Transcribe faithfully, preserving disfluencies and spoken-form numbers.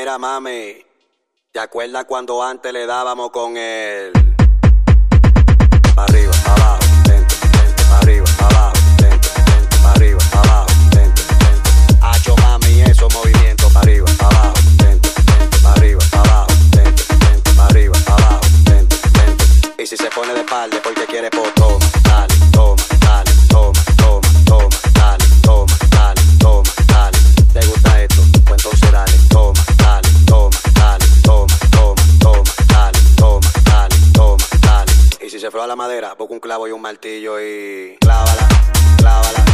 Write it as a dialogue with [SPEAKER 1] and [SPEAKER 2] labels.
[SPEAKER 1] Mira, mami, ¿te acuerdas cuando antes le dábamos con el... Pa' arriba, pa' abajo, dentro, dentro, pa' arriba, pa' abajo, dentro, dentro, pa' arriba, pa' abajo, dentro, dentro. Hacho, mami, esos movimientos, pa' arriba, pa' abajo, dentro, dentro, pa' arriba, pa' abajo, dentro, dentro, pa' arriba, pa' abajo, dentro, dentro. Y si se pone de espalda porque quiere, pues toma, dale, toma, dale, toma, toma, toma, dale, toma, dale, toma, dale. ¿Te gusta esto? Pues entonces dale, toma, dale, toma, dale, toma, toma, toma, dale, toma, dale, toma, dale. Y si se fue a la madera, busca un clavo y un martillo y clávala, clávala.